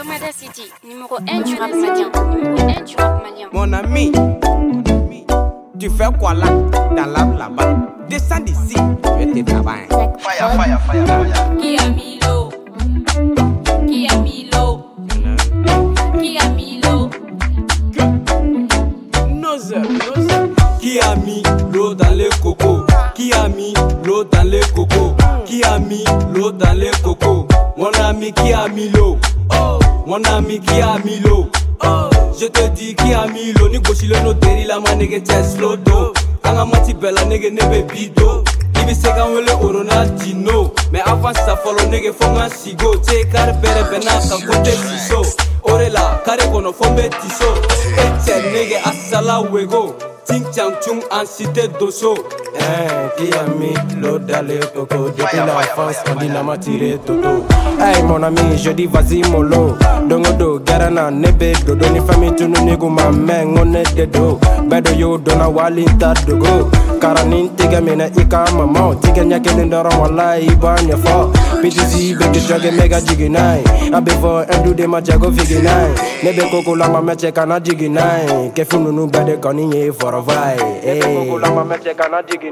Lomada City, numéro 1 du rap malien. Numéro 1 du rap malien. Mon ami, tu fais quoi là, dans l'arbre là-bas? Descends d'ici, je vais te travailler. Fire. Qui a mis l'eau? Qui a mis l'eau? Qui a mis l'eau? Qui a mis l'eau dans les cocos? Qui a mis l'eau dans les cocos? Qui a mis l'eau dans les cocos? Mon ami qui a mis l'eau? Oh, mon ami qui a mis l'eau? Oh, je te dis qui a mis l'eau? Ni goshi le no deri la ma nege slow do. Anga mati bella nege nebe bido. Ibi sega wele Ronaldinho. Mais avant ça follow nege fonga sigo. Te kar bere bena kan kote siso. Orela kare kono fombe tiso. Ete nege asala wego. Ting chang chung en cité d'Osso. Qui a mis l'eau dans les cocos? Depuis l'enfance, on dit n'a m'a tiré toto. Hey mon ami, je dis vas-y mollo. Dongodo, garana, nebe, dodo. Ni famille, tu nous négo ma main, on est de dos. Bedo yo, dona wali, ta dogo. Karanin, tiga mena, ika maman. Tiga nyake lindora, wala, iban, ya fa. PTC, begi joge, mega jiginai. Abefo, endu de ma jago figinai. Nebe koko la ma meche kana jiginai. Kefu nunu bede koni for a vibe. Nebe koko la ma meche kana jiginai.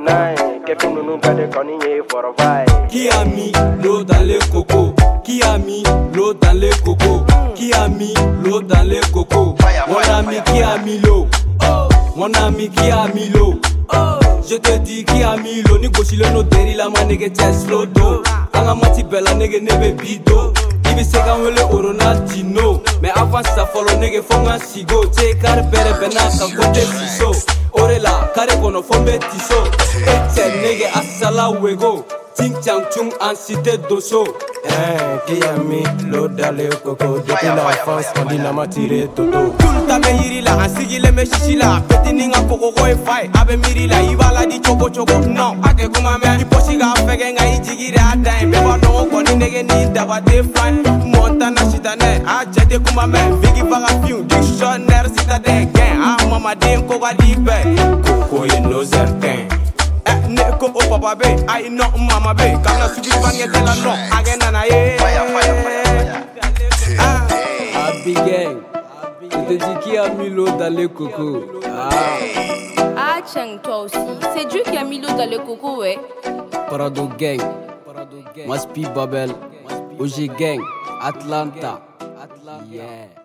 Qui a mis l'eau dans les cocos? Qui a mis l'eau dans les cocos? Qui a mis l'eau dans les cocos? Mon ami qui a mis l'eau? Oh, mon ami qui a mis l'eau? Oh, je te dis qui a mis l'eau? Ni goshi le no deri la ma nege slow do. Anga mati bella nege nebe bido. Ibi sega wele Ronaldinho. Mais avant ça follow nege fonga sigo. Te kar bere bena kan kote siso. Orela kare kono fombe tiso. Ete nege asala wego. Ting chang chung en cité d'Osso. Qui a mis l'eau dans les cocos? Depuis l'enfance, on dit n'a m'a tiré toto. Tout le temps me yiri la, ansigi le me shishi la. Peti ninga koko ko e fai. Abe miri la, ibala di choco choco. Non, ake kuma me. Iposhi ga fege nga ijigire adain. Beba no koni nege ni daba de fly. Montana shitane, ajete kuma me. Bigi baga fiu, dictionnaire citadin. Gain, mama den koga di be. Koko ye no certain. Neko o papa be, I no mama be. Kamna sugi bange de la no, agena na ye. Fire. Happy gang, je te dis qui a mis l'eau dans les cocos. Ah, Cheng, toi aussi. C'est Dieu qui a mis l'eau dans le coco, ouais. Parado gang, Maspi Babel, OG gang, Atlanta. Yeah.